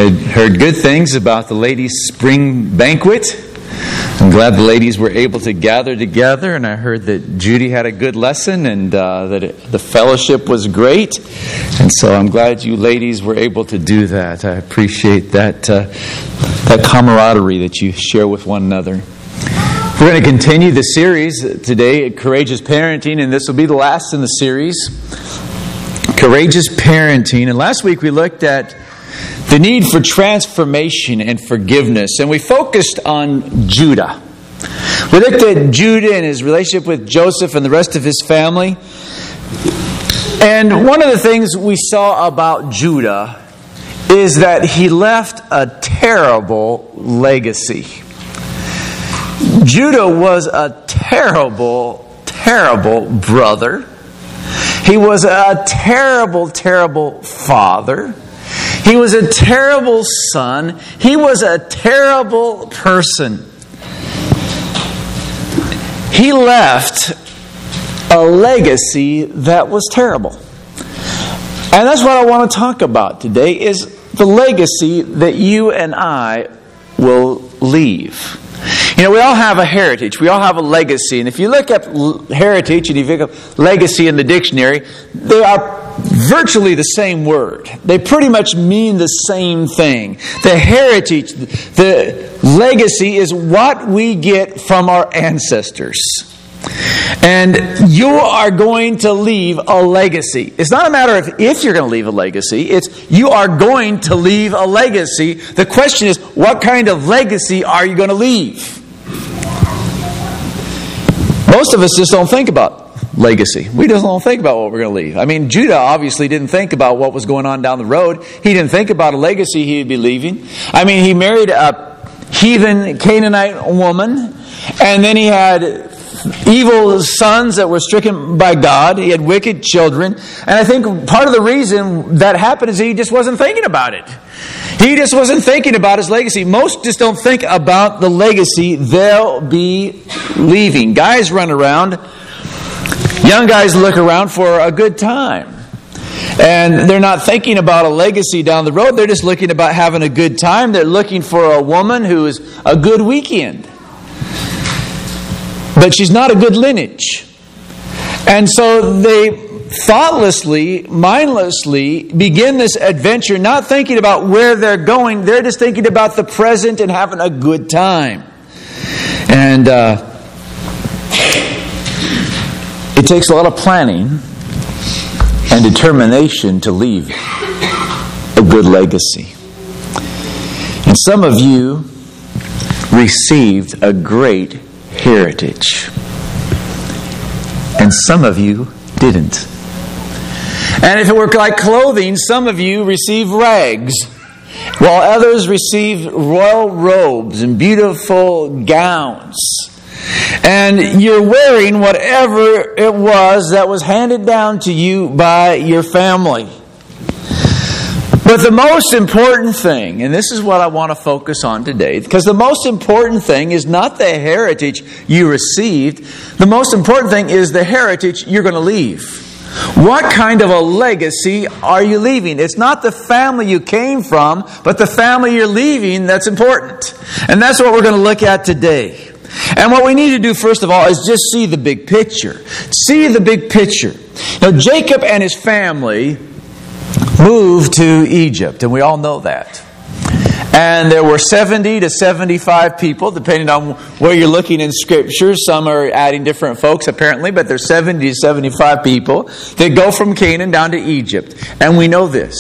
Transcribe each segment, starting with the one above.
had heard good things about the ladies' spring banquet. I'm glad the ladies were able to gather together, and I heard that Judy had a good lesson and that the fellowship was great. And so I'm glad you ladies were able to do that. I appreciate that camaraderie that you share with one another. We're going to continue the series today, Courageous Parenting, and this will be the last in the series, Courageous Parenting. And last week we looked at the need for transformation and forgiveness. And we focused on Judah. We looked at Judah and his relationship with Joseph and the rest of his family. And one of the things we saw about Judah is that he left a terrible legacy. Judah was a terrible, terrible brother. He was a terrible, terrible father. He was a terrible son. He was a terrible person. He left a legacy that was terrible. And that's what I want to talk about today, is the legacy that you and I will leave. You know, we all have a heritage. We all have a legacy. And if you look up heritage and if you look up legacy in the dictionary, they are virtually the same word. They pretty much mean the same thing. The heritage, the legacy is what we get from our ancestors. And you are going to leave a legacy. It's not a matter of if you're going to leave a legacy. It's you are going to leave a legacy. The question is, what kind of legacy are you going to leave? Most of us just don't think about legacy. We just don't think about what we're going to leave. I mean, Judah obviously didn't think about what was going on down the road. He didn't think about a legacy he'd be leaving. I mean, he married a heathen Canaanite woman, and then he had evil sons that were stricken by God. He had wicked children. And I think part of the reason that happened is he just wasn't thinking about it. He just wasn't thinking about his legacy. Most just don't think about the legacy they'll be leaving. Guys run around. Young guys look around for a good time. And they're not thinking about a legacy down the road. They're just looking about having a good time. They're looking for a woman who is a good weekend. But she's not a good lineage. And so they thoughtlessly, mindlessly begin this adventure, not thinking about where they're going. They're just thinking about the present and having a good time. And it takes a lot of planning and determination to leave a good legacy. And some of you received a great heritage. And some of you didn't. And if it were like clothing, some of you received rags, while others received royal robes and beautiful gowns. And you're wearing whatever it was that was handed down to you by your family. But the most important thing, and this is what I want to focus on today, because the most important thing is not the heritage you received. The most important thing is the heritage you're going to leave. What kind of a legacy are you leaving? It's not the family you came from, but the family you're leaving that's important. And that's what we're going to look at today. And what we need to do, first of all, is just see the big picture. See the big picture. Now, Jacob and his family moved to Egypt, and we all know that. And there were 70 to 75 people, depending on where you're looking in Scripture. Some are adding different folks, apparently, but there's 70 to 75 people that go from Canaan down to Egypt. And we know this,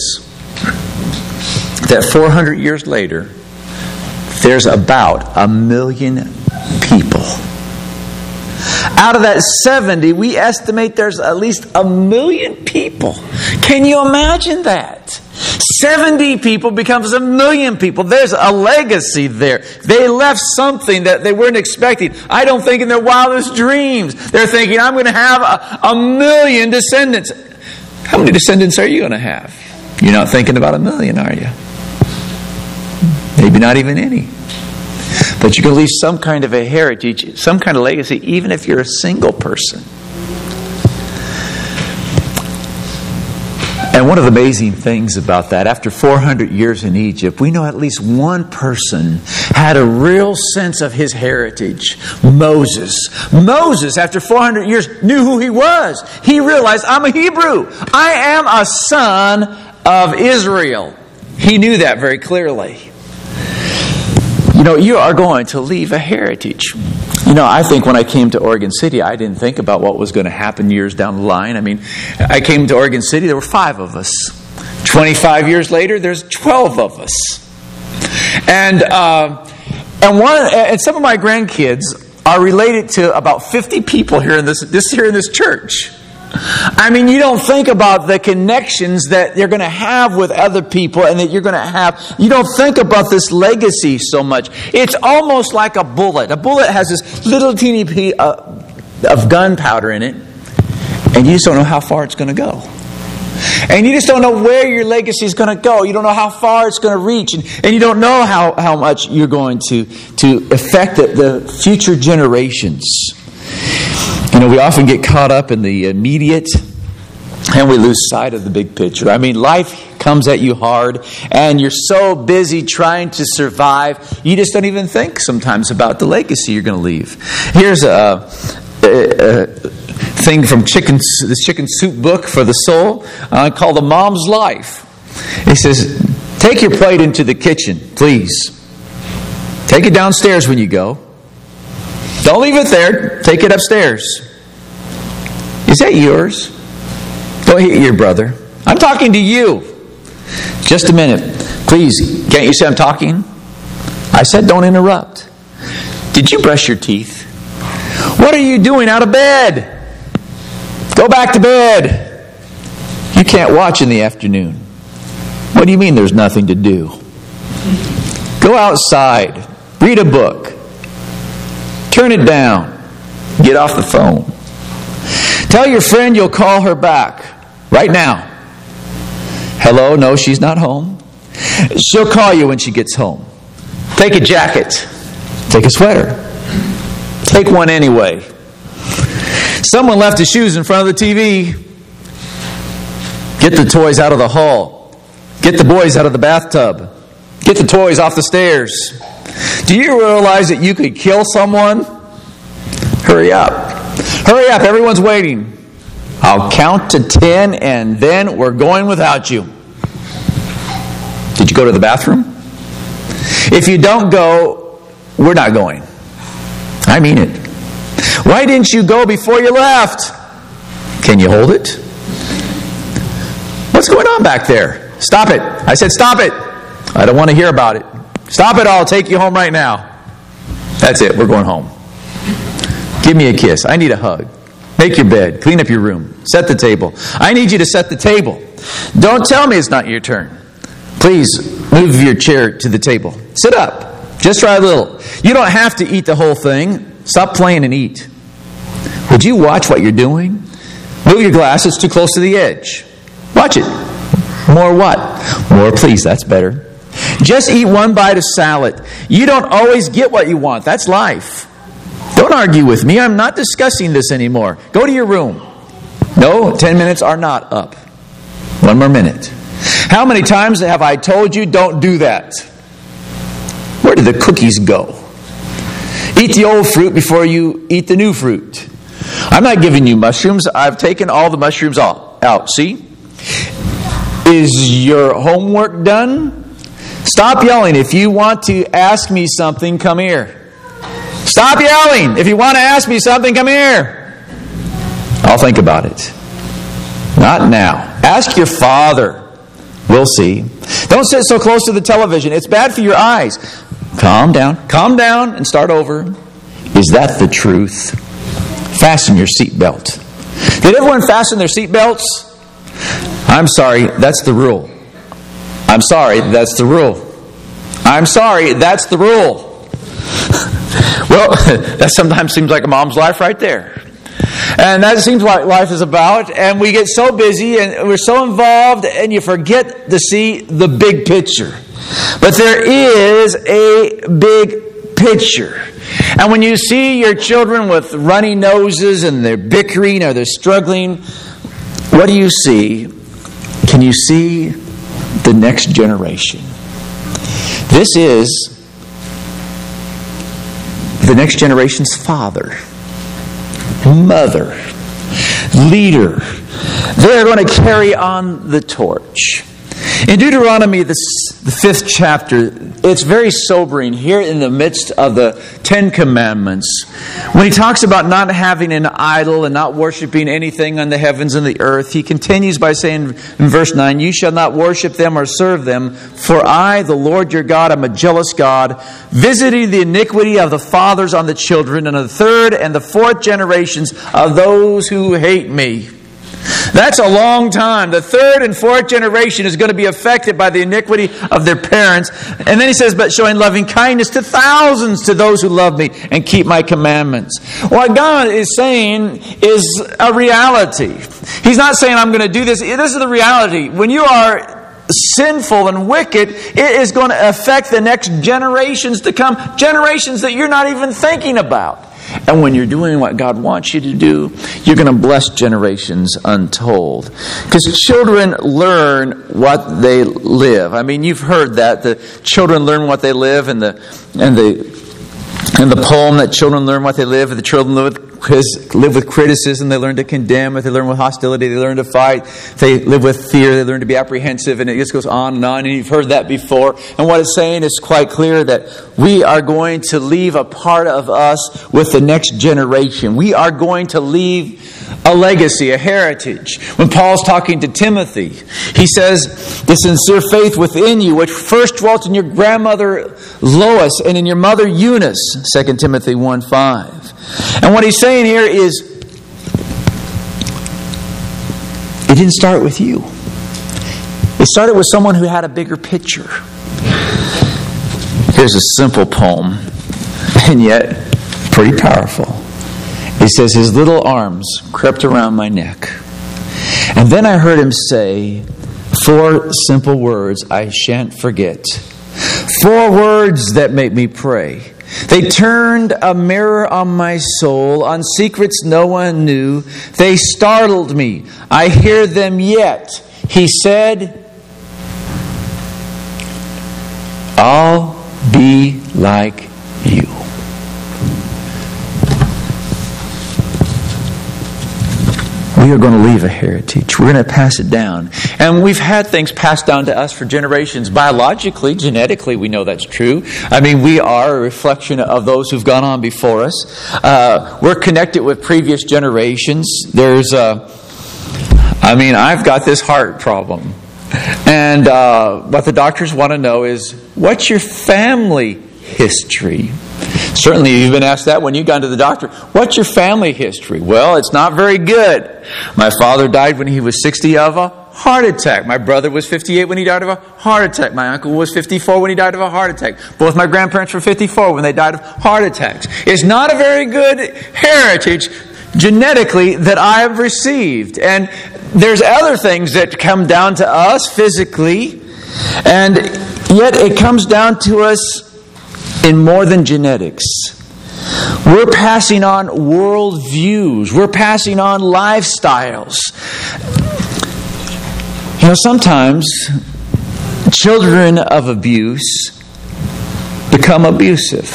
that 400 years later, there's about 1 million people. Out of that 70, we estimate there's at least 1 million people. Can you imagine that? 70 people becomes 1 million people. There's a legacy there. They left something that they weren't expecting. I don't think in their wildest dreams. They're thinking, I'm going to have a million descendants. How many descendants are you going to have? You're not thinking about 1 million, are you? Maybe not even any. But you can leave some kind of a heritage, some kind of legacy, even if you're a single person. And one of the amazing things about that, after 400 years in Egypt, we know at least one person had a real sense of his heritage. Moses. Moses, after 400 years, knew who he was. He realized, I'm a Hebrew. I am a son of Israel. He knew that very clearly. You are going to leave a heritage. I think when I came to Oregon City, I didn't think about what was going to happen years down the line. I came to Oregon City, there were 5 of us. 25 years later, there's 12 of us. And some of my grandkids are related to about 50 people here in this church. You don't think about the connections that you're going to have with other people and that you're going to have. You don't think about this legacy so much. It's almost like a bullet. A bullet has this little teeny piece of gunpowder in it, and you just don't know how far it's going to go. And you just don't know where your legacy is going to go. You don't know how far it's going to reach, and you don't know how much you're going to affect the future generations. We often get caught up in the immediate and we lose sight of the big picture. Life comes at you hard and you're so busy trying to survive, you just don't even think sometimes about the legacy you're going to leave. Here's a thing from this chicken soup book for the soul called The Mom's Life. It says, take your plate into the kitchen, please. Take it downstairs when you go. Don't leave it there. Take it upstairs. Is that yours? Don't hit your brother. I'm talking to you. Just a minute. Please, can't you see I'm talking? I said don't interrupt. Did you brush your teeth? What are you doing out of bed? Go back to bed. You can't watch in the afternoon. What do you mean there's nothing to do? Go outside. Read a book. Turn it down. Get off the phone. Tell your friend you'll call her back right now. Hello? No, she's not home. She'll call you when she gets home. Take a jacket. Take a sweater. Take one anyway. Someone left his shoes in front of the TV. Get the toys out of the hall. Get the boys out of the bathtub. Get the toys off the stairs. Do you realize that you could kill someone? Hurry up. Hurry up, everyone's waiting. I'll count to 10 and then we're going without you. Did you go to the bathroom? If you don't go, we're not going. I mean it. Why didn't you go before you left? Can you hold it? What's going on back there? Stop it. I said stop it. I don't want to hear about it. Stop it all. I'll take you home right now. That's it. We're going home. Give me a kiss. I need a hug. Make your bed. Clean up your room. Set the table. I need you to set the table. Don't tell me it's not your turn. Please move your chair to the table. Sit up. Just try a little. You don't have to eat the whole thing. Stop playing and eat. Would you watch what you're doing? Move your glasses too close to the edge. Watch it. More what? More, please. That's better. Just eat one bite of salad. You don't always get what you want. That's life. Don't argue with me. I'm not discussing this anymore. Go to your room. No, 10 minutes are not up. One more minute. How many times have I told you don't do that? Where did the cookies go? Eat the old fruit before you eat the new fruit. I'm not giving you mushrooms. I've taken all the mushrooms out. See? Is your homework done? Stop yelling. If you want to ask me something, come here. Stop yelling. If you want to ask me something, come here. I'll think about it. Not now. Ask your father. We'll see. Don't sit so close to the television. It's bad for your eyes. Calm down. Calm down and start over. Is that the truth? Fasten your seatbelt. Did everyone fasten their seatbelts? I'm sorry, that's the rule. I'm sorry, that's the rule. I'm sorry, that's the rule. Well, that sometimes seems like a mom's life right there. And that seems what life is about. And we get so busy and we're so involved and you forget to see the big picture. But there is a big picture. And when you see your children with runny noses and they're bickering or they're struggling, what do you see? Can you see the next generation? This is the next generation's father, mother, leader. They're going to carry on the torch. In Deuteronomy, the 5th chapter, it's very sobering here in the midst of the 10 Commandments. When he talks about not having an idol and not worshiping anything on the heavens and the earth, he continues by saying in verse 9, "You shall not worship them or serve them, for I, the Lord your God, am a jealous God, visiting the iniquity of the fathers on the children, and the third and the fourth generations of those who hate me." That's a long time. The third and fourth generation is going to be affected by the iniquity of their parents. And then he says, "But showing loving kindness to thousands to those who love me and keep my commandments." What God is saying is a reality. He's not saying, "I'm going to do this." This is the reality. When you are sinful and wicked, it is going to affect the next generations to come. Generations that you're not even thinking about. And when you're doing what God wants you to do, you're going to bless generations untold. Because children learn what they live. I mean, you've heard that. The children learn what they live, and the poem that children learn what they live, and the children live with criticism, they learn to condemn, if they learn with hostility, they learn to fight, they live with fear, they learn to be apprehensive, and it just goes on, and you've heard that before. And what it's saying is quite clear that we are going to leave a part of us with the next generation. We are going to leave a legacy, a heritage. When Paul's talking to Timothy, he says, "The sincere faith within you, which first dwelt in your grandmother Lois and in your mother Eunice," 2 Timothy 1:5. And what he's saying here is, it didn't start with you. It started with someone who had a bigger picture. Here's a simple poem, and yet pretty powerful. He says, "His little arms crept around my neck. And then I heard him say 4 simple words I shan't forget. 4 words that make me pray. They turned a mirror on my soul, on secrets no one knew. They startled me. I hear them yet. He said, I'll be like you." We are going to leave a heritage. We're going to pass it down. And we've had things passed down to us for generations. Biologically, genetically, we know that's true. I mean, we are a reflection of those who've gone on before us. We're connected with previous generations. I've got this heart problem. And what the doctors want to know is, what's your family history? Certainly you've been asked that when you got to the doctor. What's your family history? Well, it's not very good. My father died when he was 60 of a heart attack. My brother was 58 when he died of a heart attack. My uncle was 54 when he died of a heart attack. Both my grandparents were 54 when they died of heart attacks. It's not a very good heritage genetically that I have received. And there's other things that come down to us physically, and yet it comes down to us in more than genetics. We're passing on worldviews. We're passing on lifestyles. You know, sometimes children of abuse become abusive.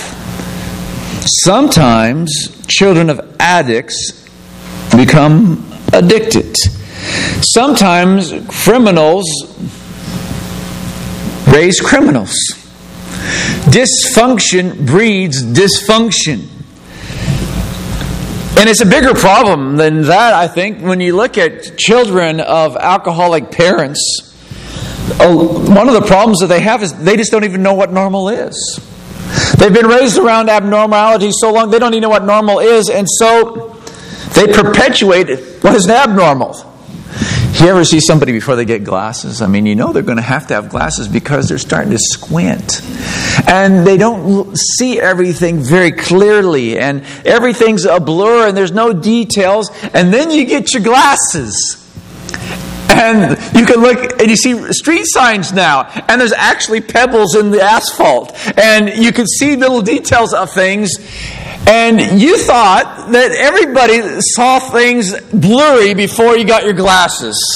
Sometimes children of addicts become addicted. Sometimes criminals raise criminals. Dysfunction breeds dysfunction. And it's a bigger problem than that, I think, when you look at children of alcoholic parents. One of the problems that they have is they just don't even know what normal is. They've been raised around abnormality so long, they don't even know what normal is, and so they perpetuate what is abnormal. You ever see somebody before they get glasses? I mean, you know they're going to have glasses because they're starting to squint. And they don't see everything very clearly. And everything's a blur and there's no details. And then you get your glasses. And you can look and you see street signs now. And there's actually pebbles in the asphalt. And you can see little details of things. And you thought that everybody saw things blurry before you got your glasses.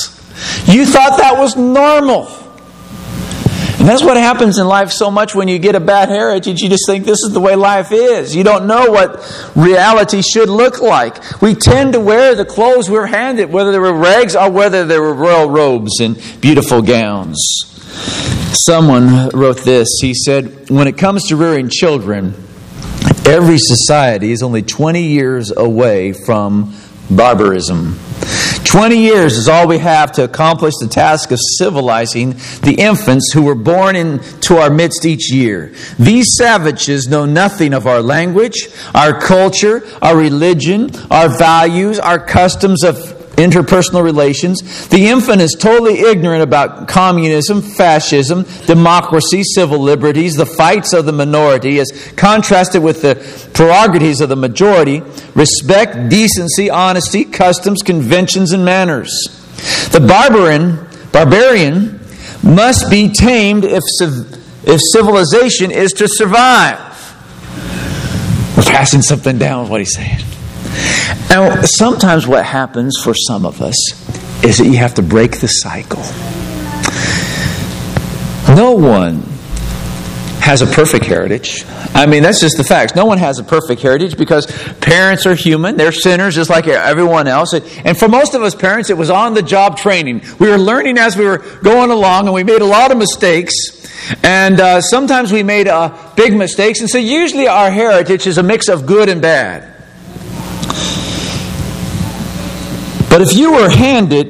You thought that was normal. And that's what happens in life so much when you get a bad heritage. You just think this is the way life is. You don't know what reality should look like. We tend to wear the clothes we're handed, whether they were rags or whether they were royal robes and beautiful gowns. Someone wrote this. He said, when it comes to rearing children, every society is only 20 years away from barbarism. 20 years is all we have to accomplish the task of civilizing the infants who were born into our midst each year. These savages know nothing of our language, our culture, our religion, our values, our customs of interpersonal relations. The infant is totally ignorant about communism, fascism, democracy, civil liberties, the fights of the minority as contrasted with the prerogatives of the majority, respect, decency, honesty, customs, conventions, and manners. The barbarian must be tamed if civilization is to survive. We're passing something down with what he's saying. Now, sometimes what happens for some of us is that you have to break the cycle. No one has a perfect heritage. I mean, that's just the facts. No one has a perfect heritage because parents are human. They're sinners just like everyone else. And for most of us parents, it was on-the-job training. We were learning as we were going along, and we made a lot of mistakes. And sometimes we made big mistakes. And so usually our heritage is a mix of good and bad. But if you were handed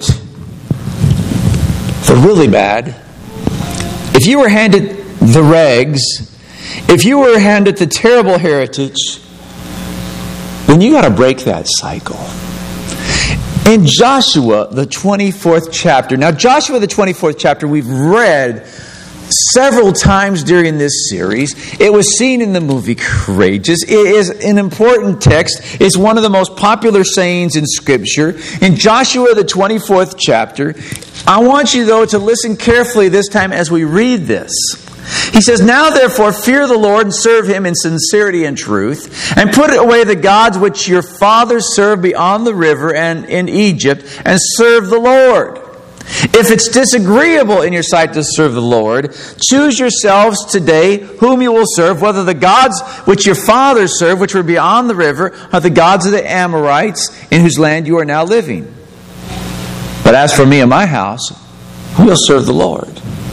the really bad, if you were handed the rags, if you were handed the terrible heritage, then you got to break that cycle. In Joshua, the 24th chapter, now Joshua, the 24th chapter, we've read several times during this series. It was seen in the movie Courageous. It is an important text. It's one of the most popular sayings in Scripture. In Joshua, the 24th chapter, I want you, though, to listen carefully this time as we read this. He says, "Now therefore fear the Lord and serve Him in sincerity and truth, and put away the gods which your fathers served beyond the river and in Egypt, and serve the Lord. If it's disagreeable in your sight to serve the Lord, choose yourselves today whom you will serve, whether the gods which your fathers served, which were beyond the river, or the gods of the Amorites, in whose land you are now living. But as for me and my house, we'll serve the Lord."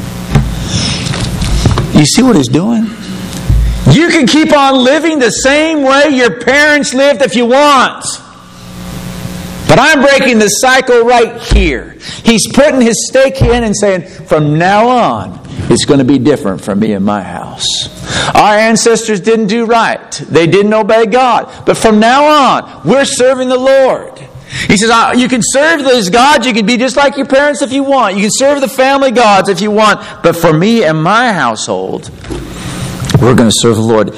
You see what he's doing? You can keep on living the same way your parents lived if you want. But I'm breaking the cycle right here. He's putting his stake in and saying, from now on, it's going to be different for me and my house. Our ancestors didn't do right. They didn't obey God. But from now on, we're serving the Lord. He says, you can serve those gods. You can be just like your parents if you want. You can serve the family gods if you want. But for me and my household, we're going to serve the Lord.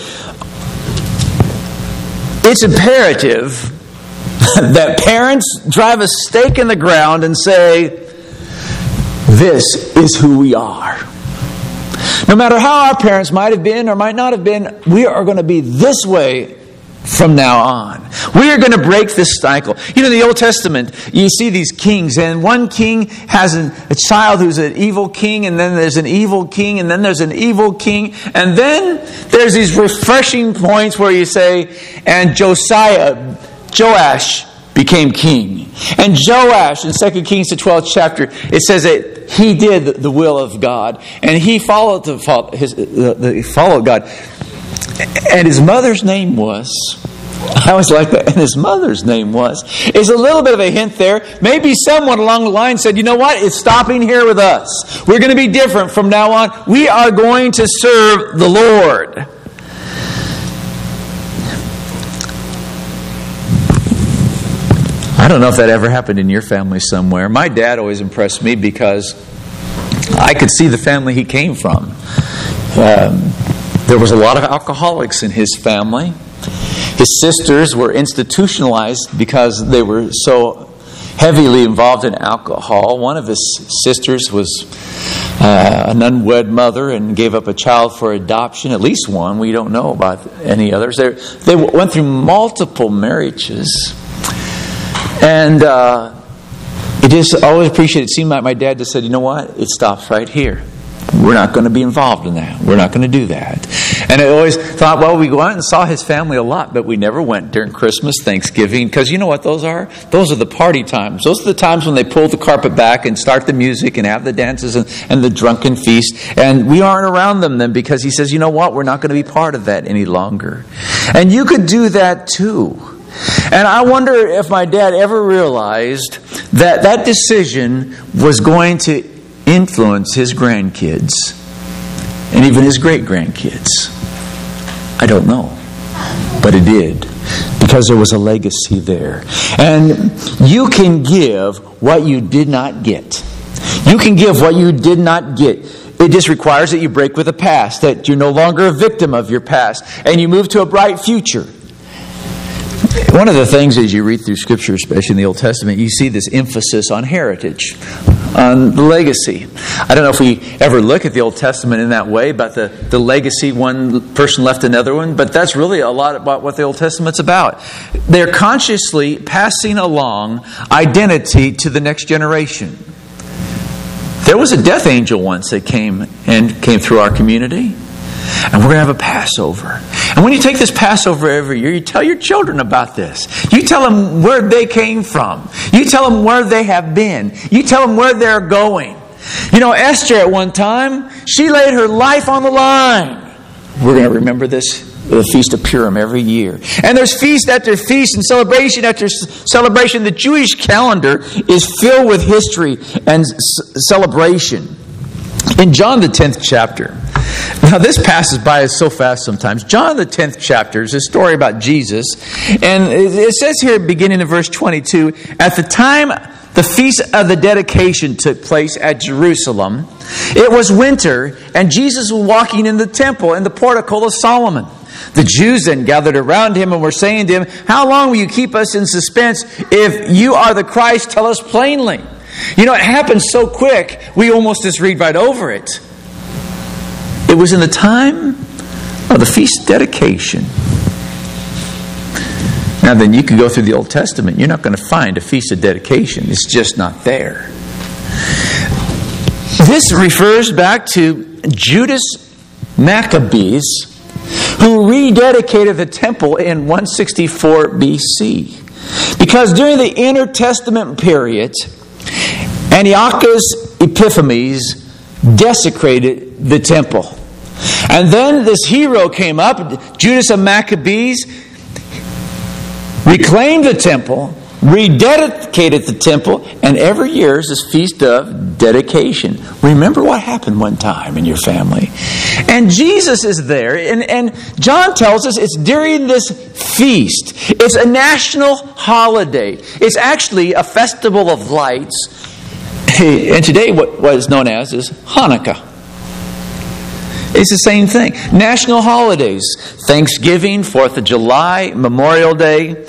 It's imperative that parents drive a stake in the ground and say, this is who we are. No matter how our parents might have been or might not have been, we are going to be this way from now on. We are going to break this cycle. You know, in the Old Testament, you see these kings, and one king has a child who's an evil king, and then there's an evil king, and then there's an evil king, and then there's these refreshing points where you say, and Joash became king. And Joash, in 2 Kings, the 12th chapter, it says that he did the will of God, and he followed God. And his mother's name was, I always like that, and his mother's name was, is a little bit of a hint there. Maybe someone along the line said, you know what, it's stopping here with us. We're going to be different from now on. We are going to serve the Lord. I don't know if that ever happened in your family somewhere. My dad always impressed me because I could see the family he came from. There was a lot of alcoholics in his family. His sisters were institutionalized because they were so heavily involved in alcohol. One of his sisters was an unwed mother and gave up a child for adoption, at least one. We don't know about any others. They went through multiple marriages. And It just always appreciated. It seemed like my dad just said, you know what? It stops right here. We're not going to be involved in that. We're not going to do that. And I always thought, well, we go out and saw his family a lot, but we never went during Christmas, Thanksgiving, because you know what those are? Those are the party times. Those are the times when they pull the carpet back and start the music and have the dances and the drunken feast. And we aren't around them then because he says, you know what? We're not going to be part of that any longer. And you could do that too. And I wonder if my dad ever realized that that decision was going to influence his grandkids and even his great-grandkids. I don't know. But it did. Because there was a legacy there. And you can give what you did not get. You can give what you did not get. It just requires that you break with the past, that you're no longer a victim of your past, and you move to a bright future. One of the things as you read through Scripture, especially in the Old Testament, you see this emphasis on heritage, on the legacy. I don't know if we ever look at the Old Testament in that way, about the legacy one person left another one, but that's really a lot about what the Old Testament's about. They're consciously passing along identity to the next generation. There was a death angel once that came through our community. And we're going to have a Passover. And when you take this Passover every year, you tell your children about this. You tell them where they came from. You tell them where they have been. You tell them where they're going. You know, Esther at one time, she laid her life on the line. We're going to remember this, the Feast of Purim, every year. And there's feast after feast and celebration after celebration. The Jewish calendar is filled with history and celebration. In John the 10th chapter, now this passes by us so fast sometimes. John the 10th chapter is a story about Jesus. And it says here, beginning in verse 22, at the time the feast of the dedication took place at Jerusalem, it was winter, and Jesus was walking in the temple in the portico of Solomon. The Jews then gathered around him and were saying to him, how long will you keep us in suspense? If you are the Christ, tell us plainly. You know, it happens so quick, we almost just read right over it. It was in the time of the feast dedication. Now then, you can go through the Old Testament. You're not going to find a feast of dedication. It's just not there. This refers back to Judas Maccabees, who rededicated the temple in 164 BC. Because during the intertestament period, Antiochus Epiphanes desecrated the temple. And then this hero came up, Judas of Maccabees, reclaimed the temple, rededicated the temple, and every year is this feast of dedication. Remember what happened one time in your family. And Jesus is there, and John tells us it's during this feast. It's a national holiday. It's actually a festival of lights. And today what is known as is Hanukkah. It's the same thing. National holidays. Thanksgiving, 4th of July, Memorial Day.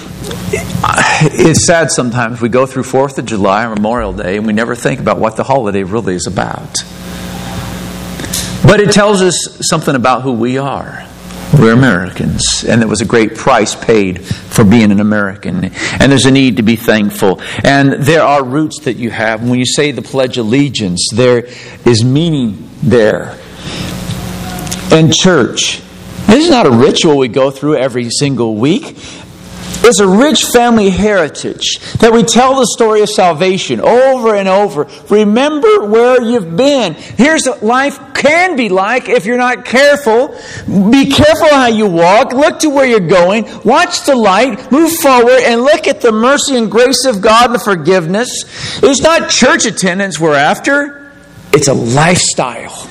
It's sad sometimes we go through 4th of July and Memorial Day and we never think about what the holiday really is about. But it tells us something about who we are. We're Americans, and there was a great price paid for being an American. And there's a need to be thankful. And there are roots that you have. When you say the Pledge of Allegiance, there is meaning there. And church, this is not a ritual we go through every single week. It's a rich family heritage that we tell the story of salvation over and over. Remember where you've been. Here's what life can be like if you're not careful. Be careful how you walk. Look to where you're going. Watch the light. Move forward and look at the mercy and grace of God and the forgiveness. It's not church attendance we're after. It's a lifestyle.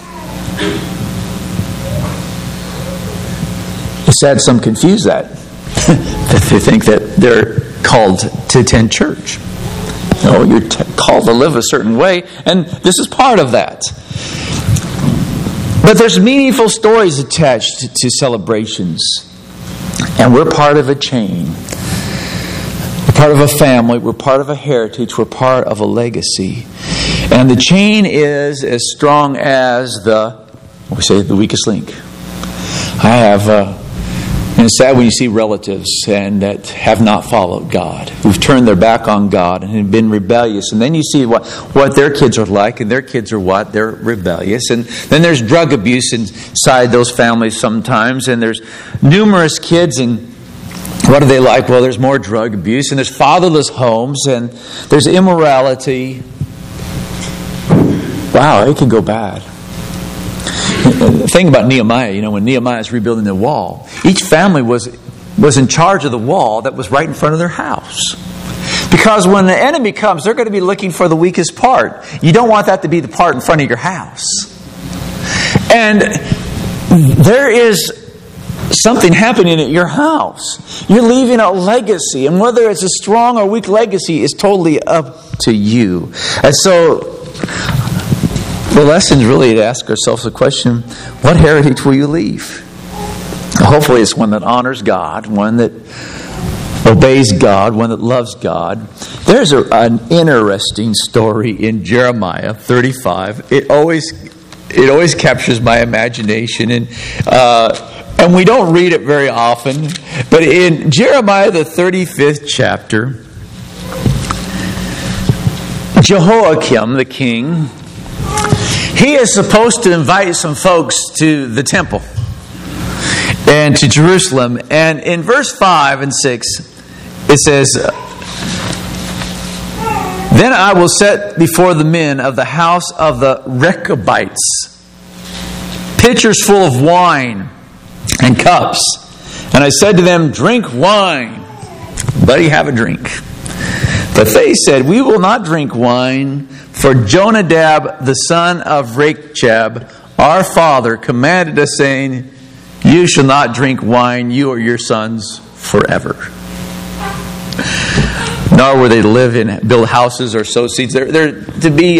It's sad some confuse that. That they think that they're called to attend church. No, you're called to live a certain way, and this is part of that. But there's meaningful stories attached to celebrations, and we're part of a chain. We're part of a family. We're part of a heritage. We're part of a legacy. And the chain is as strong as the weakest link. I have And it's sad when you see relatives and that have not followed God, who've turned their back on God and have been rebellious. And then you see what their kids are like, and their kids are what? They're rebellious. And then there's drug abuse inside those families sometimes, and there's numerous kids, and what are they like? Well, there's more drug abuse, and there's fatherless homes, and there's immorality. Wow, it can go bad. The thing about Nehemiah, when Nehemiah is rebuilding the wall, each family was in charge of the wall that was right in front of their house. Because when the enemy comes, they're going to be looking for the weakest part. You don't want that to be the part in front of your house. And there is something happening at your house. You're leaving a legacy. And whether it's a strong or weak legacy is totally up to you. And so the lesson is really to ask ourselves the question, what heritage will you leave? Hopefully it's one that honors God, one that obeys God, one that loves God. There's an interesting story in Jeremiah 35. It always captures my imagination, and we don't read it very often. But in Jeremiah the 35th chapter, Jehoiakim the king, he is supposed to invite some folks to the temple and to Jerusalem. And in verse 5 and 6, it says, "Then I will set before the men of the house of the Rechabites pitchers full of wine and cups. And I said to them, 'Drink wine.' Buddy, have a drink. But they said, 'We will not drink wine, for Jonadab, the son of Rechab, our father, commanded us, saying, you shall not drink wine, you or your sons, forever.'" Nor were they to live in, build houses or sow seeds. They're to be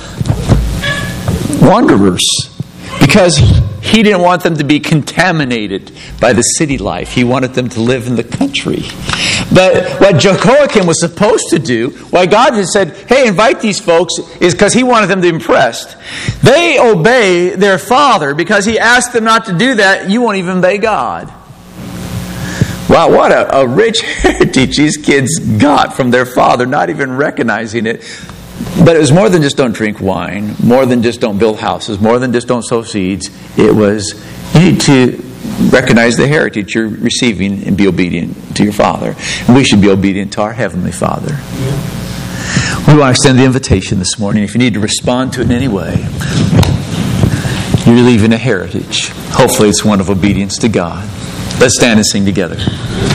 wanderers, because he didn't want them to be contaminated by the city life. He wanted them to live in the country. But what Jehoiakim was supposed to do, why God had said, hey, invite these folks, is because he wanted them to be impressed. They obey their father because he asked them not to do that. You won't even obey God. Wow, what a rich heritage these kids got from their father, not even recognizing it. But it was more than just don't drink wine, more than just don't build houses, more than just don't sow seeds. It was, you need to recognize the heritage you're receiving and be obedient to your Father. And we should be obedient to our Heavenly Father. We want to extend the invitation this morning. If you need to respond to it in any way, you're leaving a heritage. Hopefully it's one of obedience to God. Let's stand and sing together.